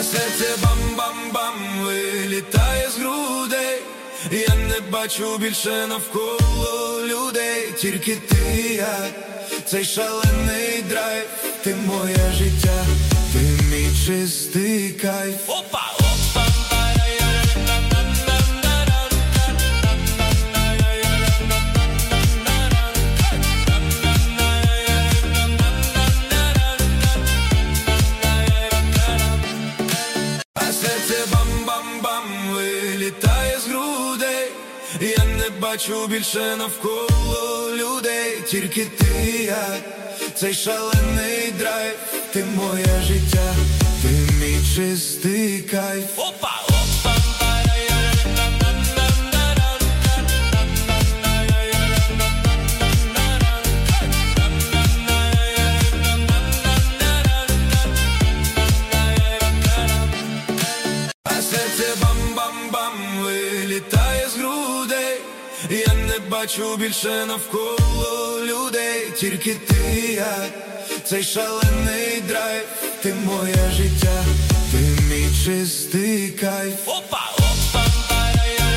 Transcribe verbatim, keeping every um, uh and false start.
серце бам-бам-бам вилітає з грудей. Я не бачу більше навколо людей, тільки ти, я, цей шалений драйв. Ти моє життя, ти мій чистий кайф. Опа, опа. Вилітає з грудей. Я не бачу більше навколо людей, тільки ти, я, цей шалений драйв. Ти моє життя, ти мій чистий кайф. Опа, опа. Вилітає з грудей. Я не бачу більше навколо людей, тільки ти, я, цей шалений драйв. Ти моє життя, ти мій чистий кайф. Опа.